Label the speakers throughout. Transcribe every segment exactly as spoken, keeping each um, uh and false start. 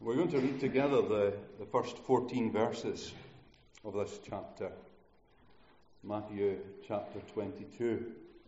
Speaker 1: We're going to read together the, the first fourteen verses of this chapter, Matthew chapter twenty-two.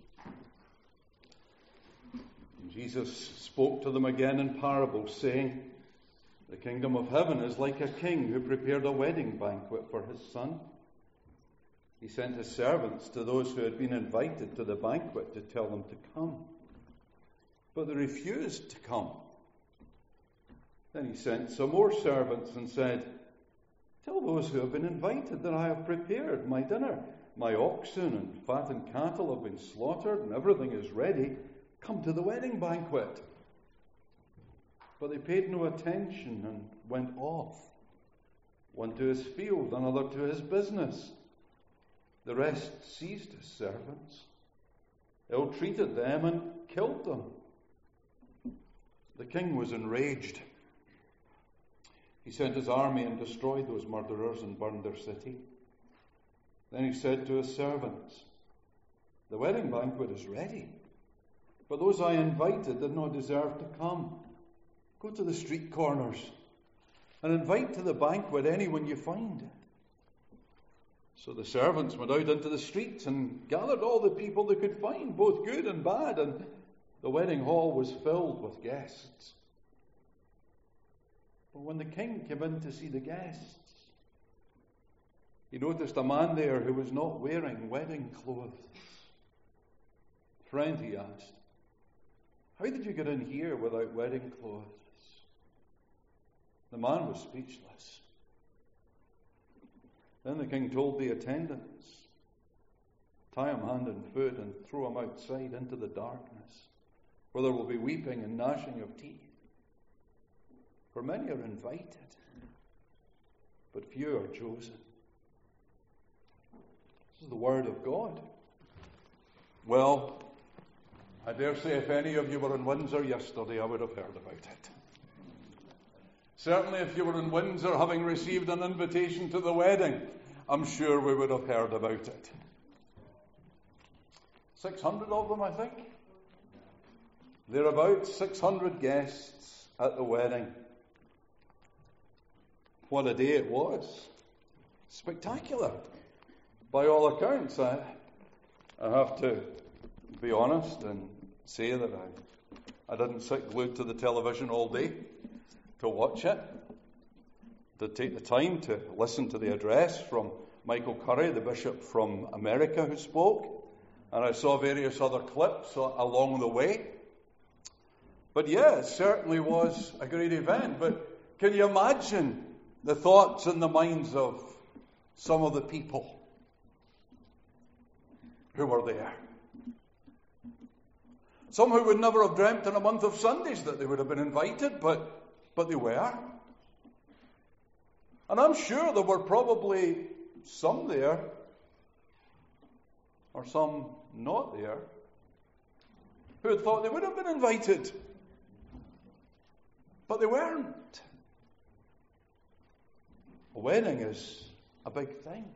Speaker 1: And Jesus spoke to them again in parables, saying, "The kingdom of heaven is like a king who prepared a wedding banquet for his son. He sent his servants to those who had been invited to the banquet to tell them to come. But they refused to come. Then he sent some more servants and said, 'Tell those who have been invited that I have prepared my dinner. My oxen and fattened cattle have been slaughtered and everything is ready. Come to the wedding banquet.' But they paid no attention and went off, one to his field, another to his business. The rest seized his servants, ill-treated them and killed them. The king was enraged. He sent his army and destroyed those murderers and burned their city. Then he said to his servants, 'The wedding banquet is ready, but those I invited did not deserve to come. Go to the street corners and invite to the banquet anyone you find.' So the servants went out into the streets and gathered all the people they could find, both good and bad, and the wedding hall was filled with guests. But when the king came in to see the guests, he noticed a man there who was not wearing wedding clothes. 'Friend,' he asked, 'how did you get in here without wedding clothes?' The man was speechless. Then the king told the attendants, 'Tie him hand and foot and throw him outside into the darkness, where there will be weeping and gnashing of teeth. For many are invited, but few are chosen.'" This is the word of God. Well, I dare say if any of you were in Windsor yesterday, I would have heard about it. Certainly if you were in Windsor having received an invitation to the wedding, I'm sure we would have heard about it. six hundred of them, I think. There are about six hundred guests at the wedding. What a day it was. Spectacular. By all accounts, I, I have to be honest and say that I, I didn't sit glued to the television all day to watch it, to take the time to listen to the address from Michael Curry, the bishop from America who spoke, and I saw various other clips along the way. But yeah, it certainly was a great event. But can you imagine the thoughts and the minds of some of the people who were there? Some who would never have dreamt in a month of Sundays that they would have been invited, but But they were. And I'm sure there were probably some there, or some not there, who had thought they would have been invited. But they weren't. A wedding is a big thing.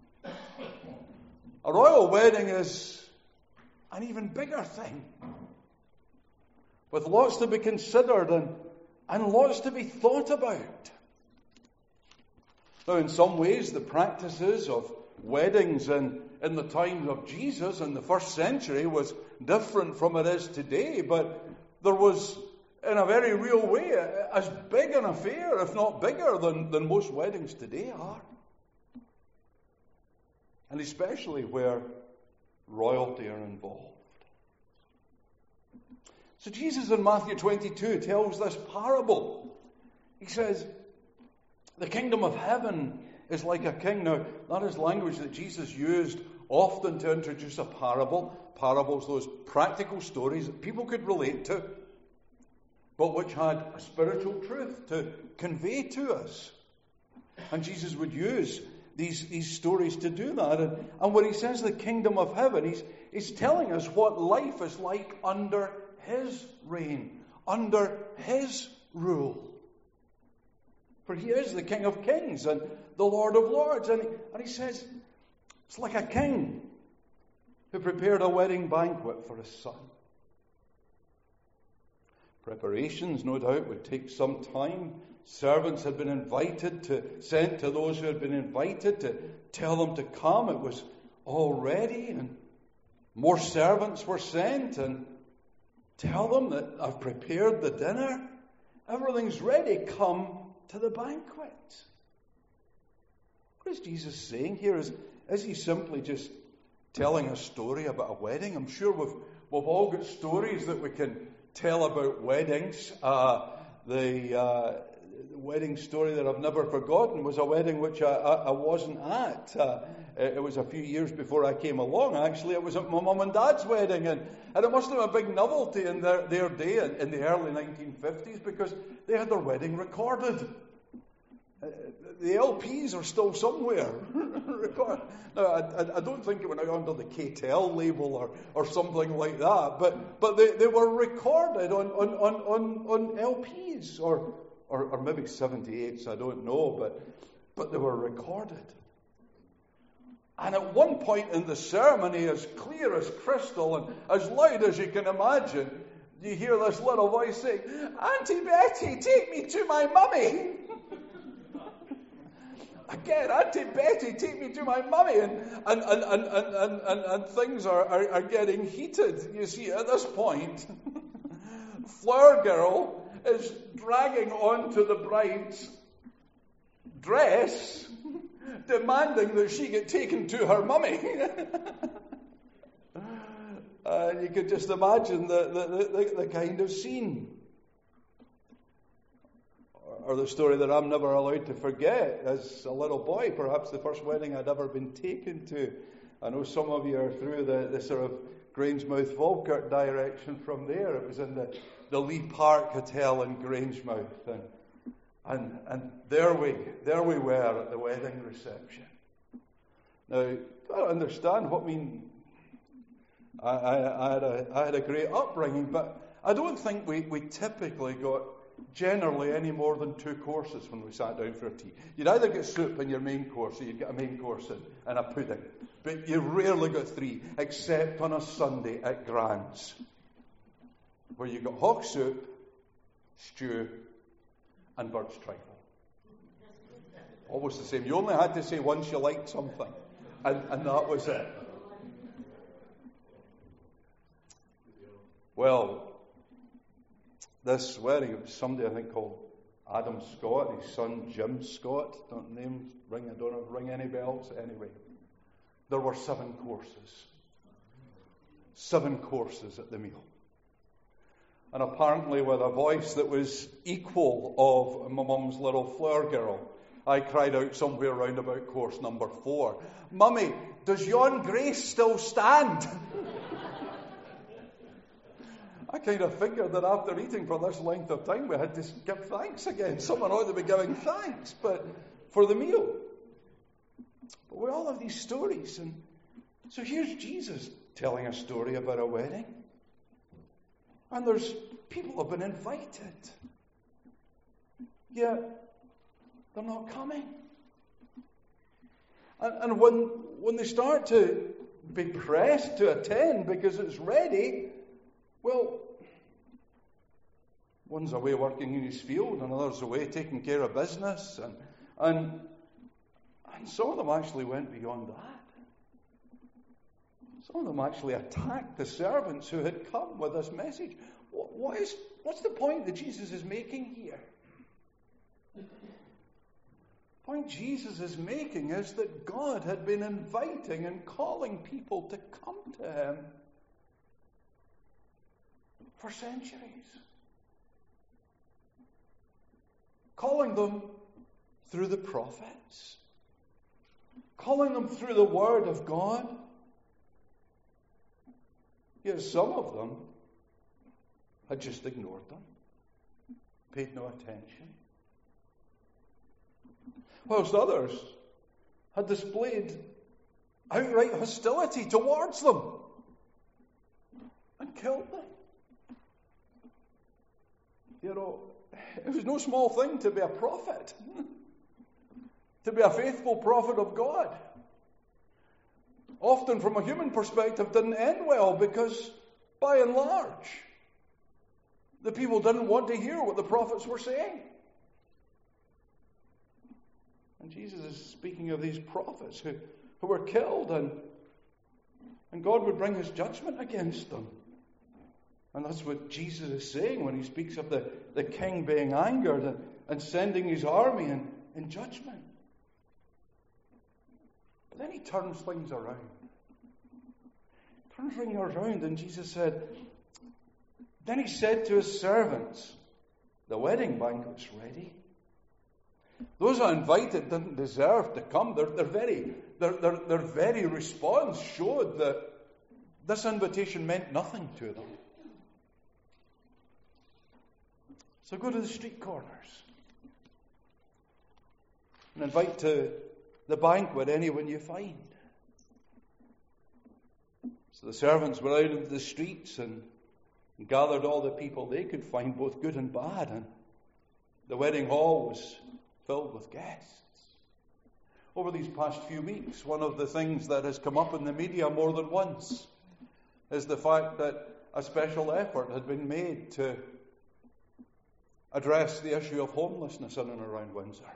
Speaker 1: A royal wedding is an even bigger thing, with lots to be considered and And lots to be thought about. Now, in some ways, the practices of weddings in, in the time of Jesus in the first century was different from it is today, but there was, in a very real way, as big an affair, if not bigger, than, than most weddings today are. And especially where royalty are involved. So Jesus in Matthew twenty-two tells this parable. He says, "The kingdom of heaven is like a king." Now, that is language that Jesus used often to introduce a parable. Parables, those practical stories that people could relate to, but which had a spiritual truth to convey to us. And Jesus would use these, these stories to do that. And, and when he says the kingdom of heaven, he's, he's telling us what life is like under his reign, under his rule. For he is the King of Kings and the Lord of Lords. And he, and he says, it's like a king who prepared a wedding banquet for his son. Preparations, no doubt, would take some time Servants had been invited to, sent to those who had been invited to tell them to come. It was all ready, and more servants were sent and tell them that I've prepared the dinner. Everything's ready. Come to the banquet. What is Jesus saying here? Is, is he simply just telling a story about a wedding? I'm sure we've, we've all got stories that we can tell about weddings. Uh, the, uh, the wedding story that I've never forgotten was a wedding which I, I, I wasn't at. Uh, it was a few years before I came along, actually. It was at my mum and dad's wedding, and, and it must have been a big novelty in their, their day in, in the early nineteen fifties, because they had their wedding recorded. Uh, the L Ps are still somewhere. Now, I, I don't think it went out under the K T L label or, or something like that, but, but they, they were recorded on, on, on, on, on L Ps, or, or, or maybe seventy-eights, I don't know, but, but they were recorded. And at one point in the ceremony, as clear as crystal and as loud as you can imagine, you hear this little voice saying, "Auntie Betty, take me to my mummy." Again, Auntie Betty, take me to my mummy. And, and, and, and, and, and, and things are, are, are getting heated. You see, at this point, Flower Girl is dragging onto the bride's dress, demanding that she get taken to her mummy. And you could just imagine the, the, the, the kind of scene. Or the story that I'm never allowed to forget as a little boy, perhaps the first wedding I'd ever been taken to. I know some of you are through the, the sort of Grangemouth Falkirk direction from there. It was in the, the Lee Park Hotel in Grangemouth. And And, and there we there we were at the wedding reception. Now, I don't understand what I mean. I, I, I, had a, I had a great upbringing, but I don't think we, we typically got generally any more than two courses when we sat down for a tea. You'd either get soup in your main course, or you'd get a main course and, and a pudding. But you rarely got three, except on a Sunday at Grand's, where you got hog soup, stew, and bird's trifle. Almost the same. You only had to say once you liked something, and, and that was it. Well, this wedding, it was somebody I think called Adam Scott, his son Jim Scott. Don't names ring, I don't know, ring any bells. Anyway, there were seven courses. Seven courses at the meal. And apparently with a voice that was equal of my mum's little Flower Girl, I cried out somewhere round about course number four, "Mummy, does yon grace still stand?" I kind of figured that after eating for this length of time, we had to give thanks again. Someone ought to be giving thanks, but for the meal. But we all have these stories. And so here's Jesus telling a story about a wedding. And there's people have been invited. Yet they're not coming. And, and when when they start to be pressed to attend because it's ready, well, one's away working in his field, and another's away taking care of business, and and and some of them actually went beyond that. Some of them actually attacked the servants who had come with this message. What, what is, what's the point that Jesus is making here? The point Jesus is making is that God had been inviting and calling people to come to Him for centuries. Calling them through the prophets. Calling them through the Word of God. Yet some of them had just ignored them, paid no attention. Whilst others had displayed outright hostility towards them and killed them. You know, it was no small thing to be a prophet, to be a faithful prophet of God. Often from a human perspective didn't end well because, by and large, the people didn't want to hear what the prophets were saying. And Jesus is speaking of these prophets who, who were killed, and, and God would bring his judgment against them. And that's what Jesus is saying when he speaks of the, the king being angered and, and sending his army in, in judgment. But then he turns things around. Turns things around, and Jesus said, then he said to his servants, the wedding banquet's ready. Those who are invited didn't deserve to come. Their, their, very, their, their, their very response showed that this invitation meant nothing to them. So go to the street corners and invite to the banquet anyone you find. So the servants went out into the streets and gathered all the people they could find, both good and bad, and the wedding hall was filled with guests. Over these past few weeks, one of the things that has come up in the media more than once is the fact that a special effort had been made to address the issue of homelessness in and around Windsor.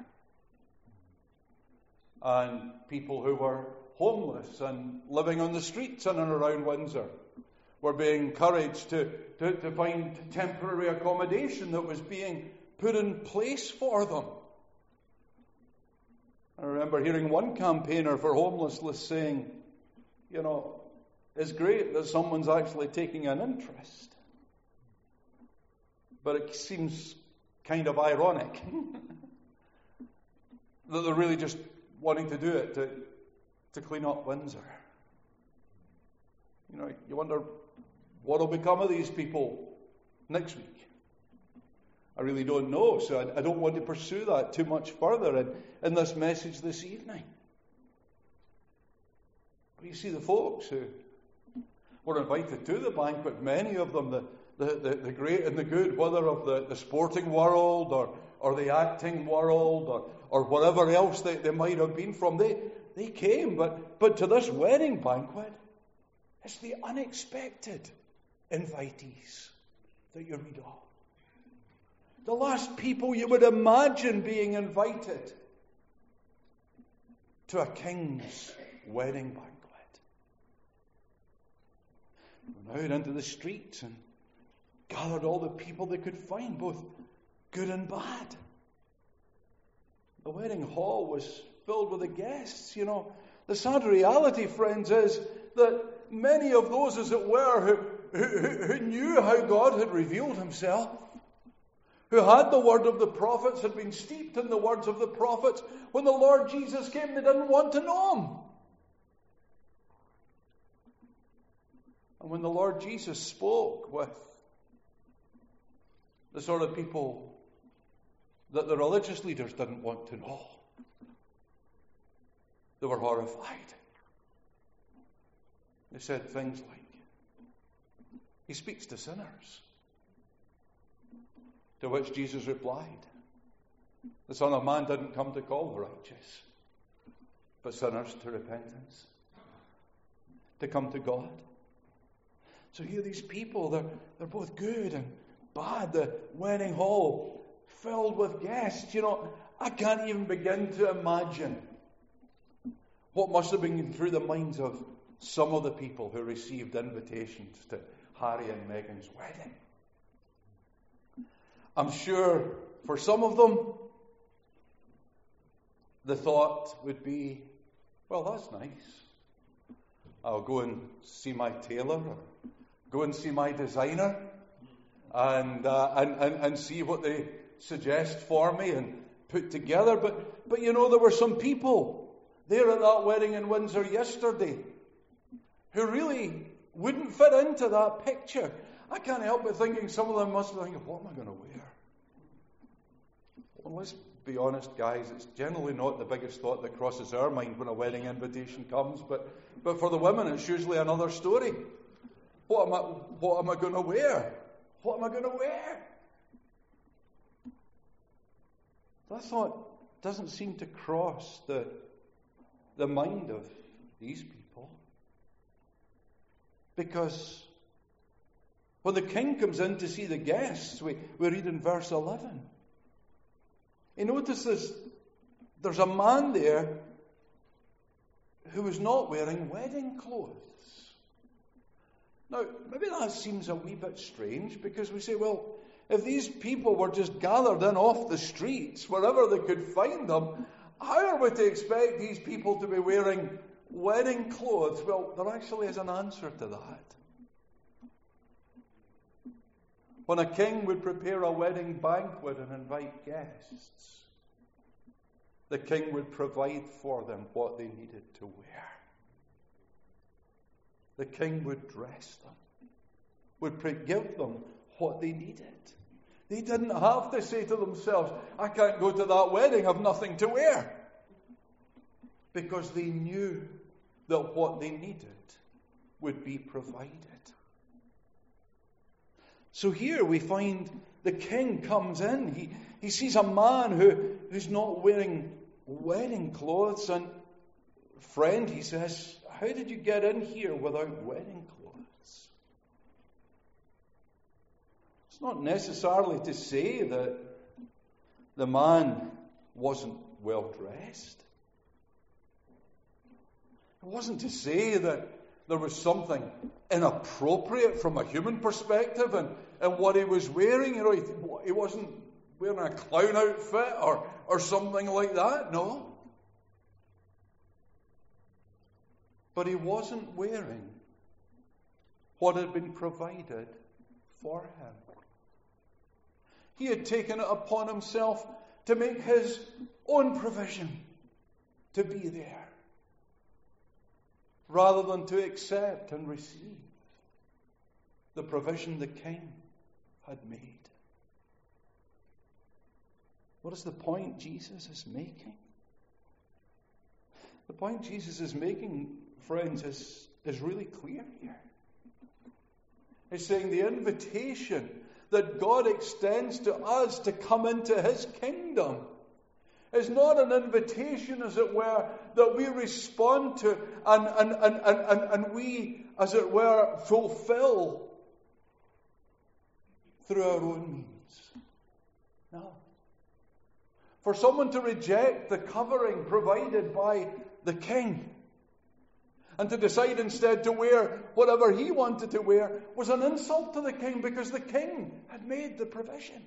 Speaker 1: And people who were homeless and living on the streets in and around Windsor were being encouraged to, to, to find temporary accommodation that was being put in place for them. I remember hearing one campaigner for homelessness saying, you know, it's great that someone's actually taking an interest, but it seems kind of ironic that they're really just wanting to do it to, to clean up Windsor. You know, you wonder what will become of these people next week. I really don't know, so I, I don't want to pursue that too much further in, in this message this evening. But you see, the folks who were invited to the banquet, many of them, the, the, the, the great and the good, whether of the, the sporting world or, or the acting world or, or whatever else they, they might have been from, they, they came, but, but to this wedding banquet, it's the unexpected invitees that you read of. The last people you would imagine being invited to a king's wedding banquet. Went out into the streets and gathered all the people they could find, both good and bad. The wedding hall was filled with the guests. You know, the sad reality, friends, is that many of those, as it were, who, who, who knew how God had revealed himself, who had the word of the prophets, had been steeped in the words of the prophets, when the Lord Jesus came, they didn't want to know him. And when the Lord Jesus spoke with the sort of people that the religious leaders didn't want to know, they were horrified. They said things like, he speaks to sinners. To which Jesus replied, the Son of Man didn't come to call the righteous, but sinners to repentance, to come to God. So here these people, they're, they're both good and bad. The wedding hall filled with guests. You know, I can't even begin to imagine what must have been through the minds of some of the people who received invitations to Harry and Meghan's wedding. I'm sure for some of them, the thought would be, well, that's nice. I'll go and see my tailor, or go and see my designer, and, uh, and, and, and see what they suggest for me and put together. But, but you know, there were some people there at that wedding in Windsor yesterday who really wouldn't fit into that picture. I can't help but thinking some of them must be thinking, what am I going to wear? Well, let's be honest, guys, it's generally not the biggest thought that crosses our mind when a wedding invitation comes, but, but for the women it's usually another story. What am I, what am I going to wear? What am I going to wear? That thought doesn't seem to cross the, the mind of these people. Because when the king comes in to see the guests, we, we read in verse eleven, he notices there's a man there who was not wearing wedding clothes. Now, maybe that seems a wee bit strange, because we say, well, if these people were just gathered in off the streets, wherever they could find them, how are we to expect these people to be wearing wedding clothes? Well, there actually is an answer to that. When a king would prepare a wedding banquet and invite guests, the king would provide for them what they needed to wear. The king would dress them, would give them what they needed. They didn't have to say to themselves, I can't go to that wedding, I've nothing to wear. Because they knew that what they needed would be provided. So here we find the king comes in. He, he sees a man who, who's not wearing wedding clothes. And friend, he says, how did you get in here without wedding clothes? It's not necessarily to say that the man wasn't well dressed. It wasn't to say that there was something inappropriate from a human perspective and, and what he was wearing. You know, he, he wasn't wearing a clown outfit or, or something like that. No. But he wasn't wearing what had been provided for him. He had taken it upon himself to make his own provision to be there, rather than to accept and receive the provision the king had made. What is the point Jesus is making? The point Jesus is making, friends, is, is really clear here. He's saying the invitation that God extends to us to come into His kingdom is not an invitation, as it were, that we respond to and, and, and, and, and, and we, as it were, fulfill through our own means. No. For someone to reject the covering provided by the king and to decide instead to wear whatever he wanted to wear was an insult to the king, because the king had made the provision.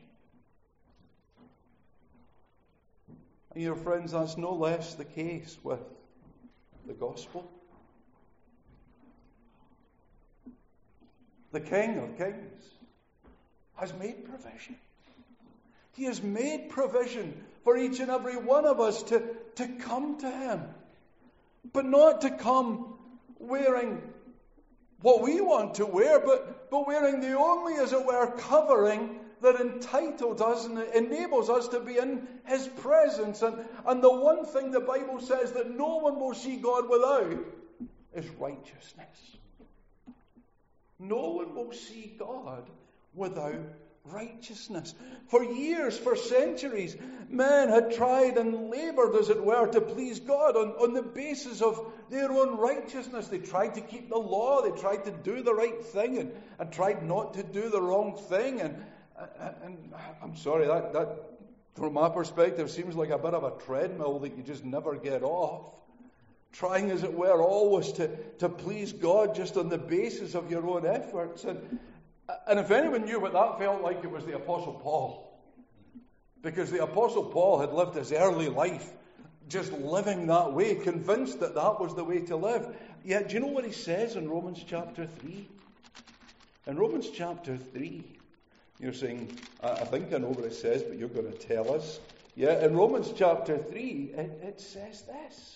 Speaker 1: And your friends, that's no less the case with the gospel. The King of Kings has made provision. He has made provision for each and every one of us to, to come to Him. But not to come wearing what we want to wear, but, but wearing the only, as it were, covering that entitles us and enables us to be in His presence. And, and the one thing the Bible says that no one will see God without is righteousness. No one will see God without righteousness. For years, for centuries, men had tried and labored, as it were, to please God on, on the basis of their own righteousness. They tried to keep the law, they tried to do the right thing, and, and tried not to do the wrong thing. And, and, and I'm sorry, that, that, from my perspective, seems like a bit of a treadmill that you just never get off. Trying, as it were, always to, to please God just on the basis of your own efforts. And And if anyone knew what that felt like, it was the Apostle Paul. Because the Apostle Paul had lived his early life just living that way, convinced that that was the way to live. Yet, do you know what he says in Romans chapter three? In Romans chapter three, you're saying, I think I know what it says, but you're going to tell us. Yeah, in Romans chapter three, it, it says this.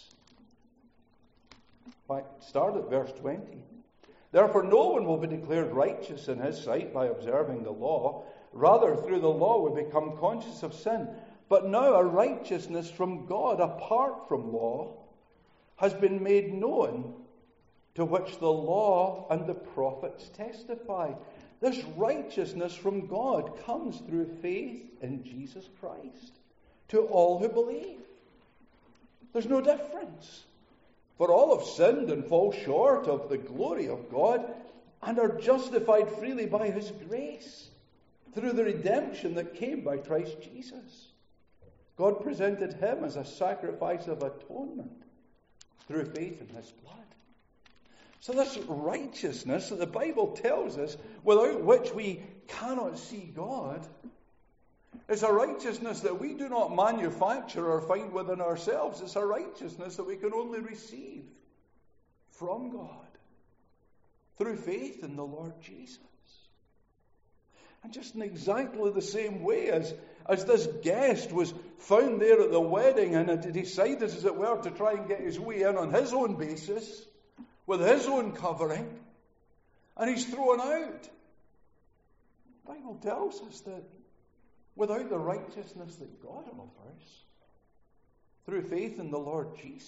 Speaker 1: In fact, start at verse twenty. Therefore, no one will be declared righteous in his sight by observing the law. Rather, through the law we become conscious of sin. But now a righteousness from God, apart from law, has been made known, to which the law and the prophets testify. This righteousness from God comes through faith in Jesus Christ to all who believe. There's no difference. For all have sinned and fall short of the glory of God, and are justified freely by His grace, through the redemption that came by Christ Jesus. God presented him as a sacrifice of atonement through faith in his blood. So this righteousness that the Bible tells us, without which we cannot see God, is a righteousness that we do not manufacture or find within ourselves. It's a righteousness that we can only receive from God through faith in the Lord Jesus. And just in exactly the same way as, as this guest was found there at the wedding and had decided, as it were, to try and get his way in on his own basis, with his own covering, and he's thrown out. The Bible tells us that without the righteousness that God offers, through faith in the Lord Jesus,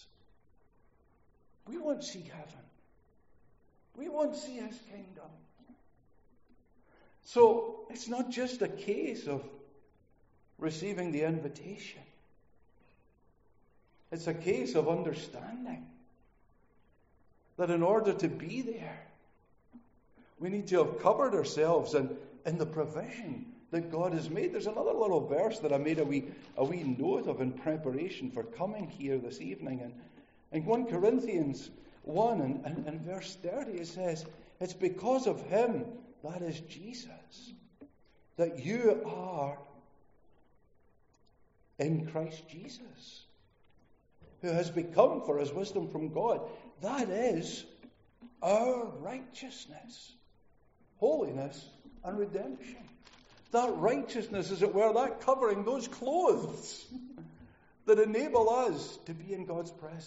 Speaker 1: we won't see heaven. We won't see his kingdom. So it's not just a case of receiving the invitation. It's a case of understanding that in order to be there, we need to have covered ourselves in, in the provision that God has made. There's another little verse that I made a wee, a wee note of in preparation for coming here this evening. And in First Corinthians one and, and, and verse thirty, it says, it's because of him, that is Jesus, that you are in Christ Jesus, who has become for us wisdom from God. That is our righteousness, holiness, and redemption. That righteousness, as it were, that covering, those clothes that enable us to be in God's presence.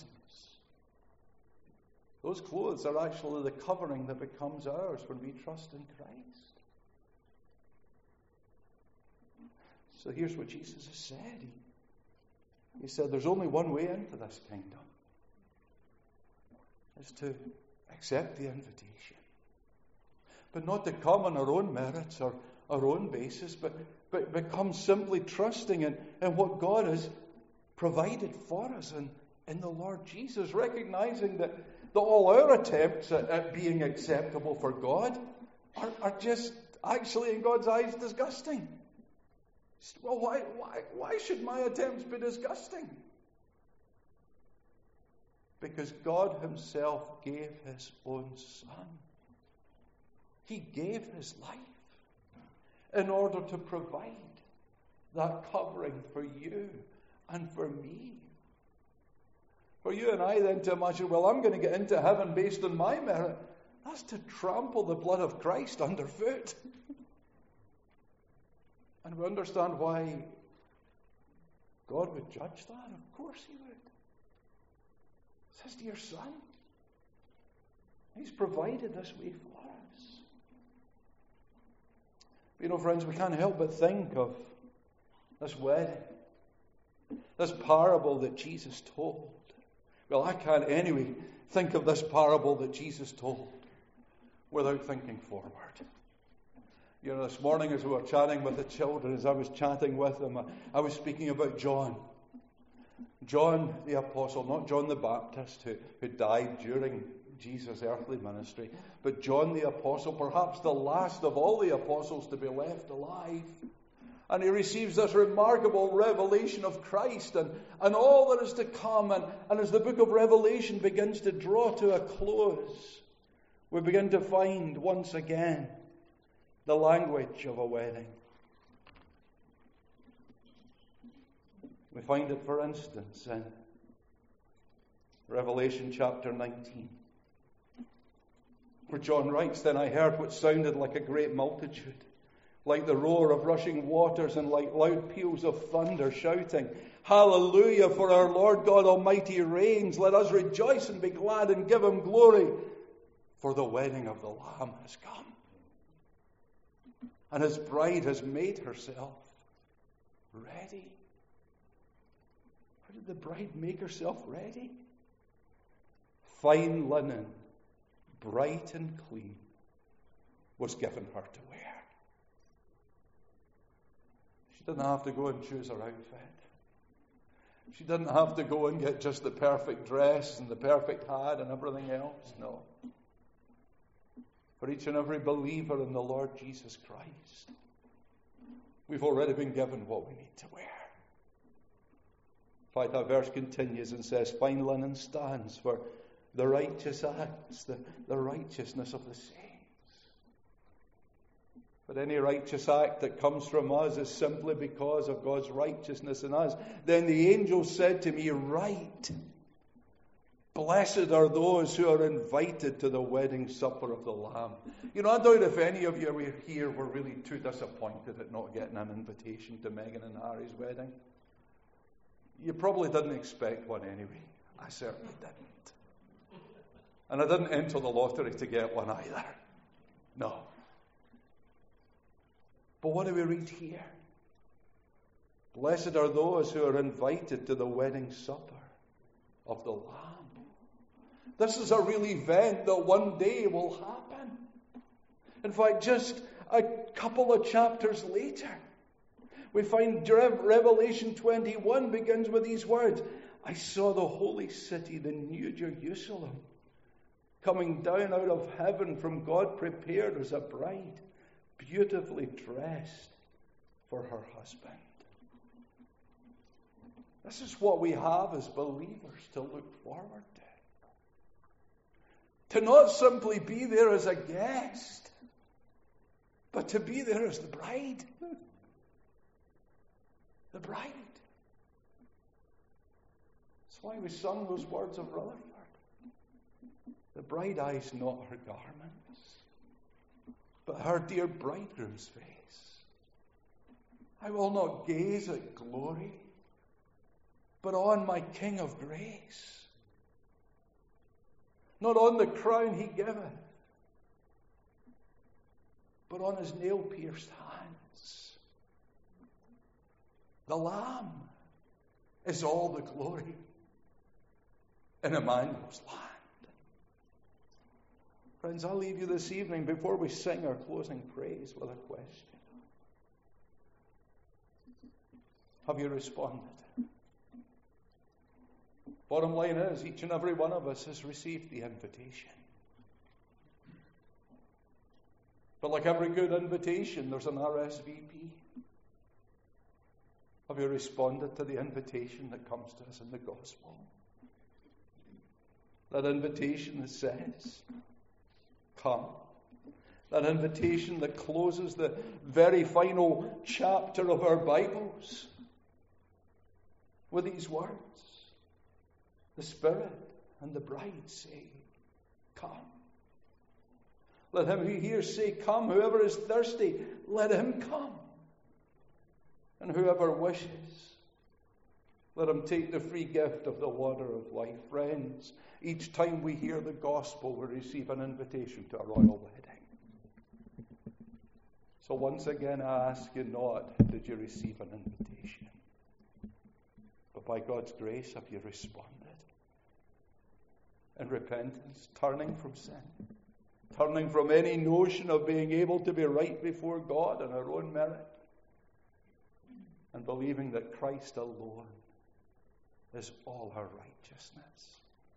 Speaker 1: Those clothes are actually the covering that becomes ours when we trust in Christ. So here's what Jesus has said. He, he said there's only one way into this kingdom. Is to accept the invitation. But not to come on our own merits or our own basis, but, but become simply trusting in, in what God has provided for us in, in the Lord Jesus, recognizing that, that all our attempts at, at being acceptable for God are, are just actually in God's eyes disgusting. Well, why, why, why should my attempts be disgusting? Because God himself gave his own Son. He gave his life in order to provide that covering for you and for me. For you and I then to imagine, well, I'm going to get into heaven based on my merit. That's to trample the blood of Christ underfoot. And we understand why God would judge that. Of course he would. It's his dear Son. He's provided this way for us. You know, friends, we can't help but think of this wedding, this parable that Jesus told. Well, I can't anyway think of this parable that Jesus told without thinking forward. You know, this morning as we were chatting with the children, as I was chatting with them, I, I was speaking about John. John the Apostle, not John the Baptist, who, who died during Jesus' earthly ministry, but John the Apostle, perhaps the last of all the apostles to be left alive. And he receives this remarkable revelation of Christ and, and all that is to come. And, and as the book of Revelation begins to draw to a close, we begin to find once again the language of a wedding. We find it, for instance, in Revelation chapter nineteen. Where John writes, then I heard what sounded like a great multitude, like the roar of rushing waters and like loud peals of thunder, shouting, Hallelujah, for our Lord God Almighty reigns. Let us rejoice and be glad and give him glory, for the wedding of the Lamb has come. And his bride has made herself ready. How did the bride make herself ready? Fine linen, bright and clean, was given her to wear. She didn't have to go and choose her outfit. She didn't have to go and get just the perfect dress and the perfect hat and everything else. No. For each and every believer in the Lord Jesus Christ, we've already been given what we need to wear. In fact, that verse continues and says, fine linen stands for the righteous acts, the, the righteousness of the saints. But any righteous act that comes from us is simply because of God's righteousness in us. Then the angel said to me, write, blessed are those who are invited to the wedding supper of the Lamb. You know, I doubt if any of you were here were really too disappointed at not getting an invitation to Meghan and Harry's wedding. You probably didn't expect one anyway. I certainly didn't. And I didn't enter the lottery to get one either. No. But what do we read here? Blessed are those who are invited to the wedding supper of the Lamb. This is a real event that one day will happen. In fact, just a couple of chapters later, we find Revelation twenty-one begins with these words. I saw the holy city, the new Jerusalem, coming down out of heaven from God, prepared as a bride, beautifully dressed for her husband. This is what we have as believers to look forward to. To not simply be there as a guest, but to be there as the bride. The bride. That's why we sung those words of Rutherford. The bride eyes not her garments, but her dear bridegroom's face. I will not gaze at glory, but on my King of grace. Not on the crown he giveth, but on his nail-pierced hands. The Lamb is all the glory in Emmanuel's land. Friends, I'll leave you this evening before we sing our closing praise with a question. Have you responded? Bottom line is, each and every one of us has received the invitation. But like every good invitation, there's an R S V P. Have you responded to the invitation that comes to us in the gospel? That invitation that says, come. That invitation that closes the very final chapter of our Bibles with these words. The Spirit and the bride say, come. Let him who hears say, come. Whoever is thirsty, let him come. And whoever wishes, let him take the free gift of the water of life. Friends, each time we hear the gospel, we receive an invitation to a royal wedding. So once again, I ask you not, did you receive an invitation? But by God's grace, have you responded? In repentance, turning from sin, turning from any notion of being able to be right before God on our own merit, and believing that Christ alone is all our righteousness.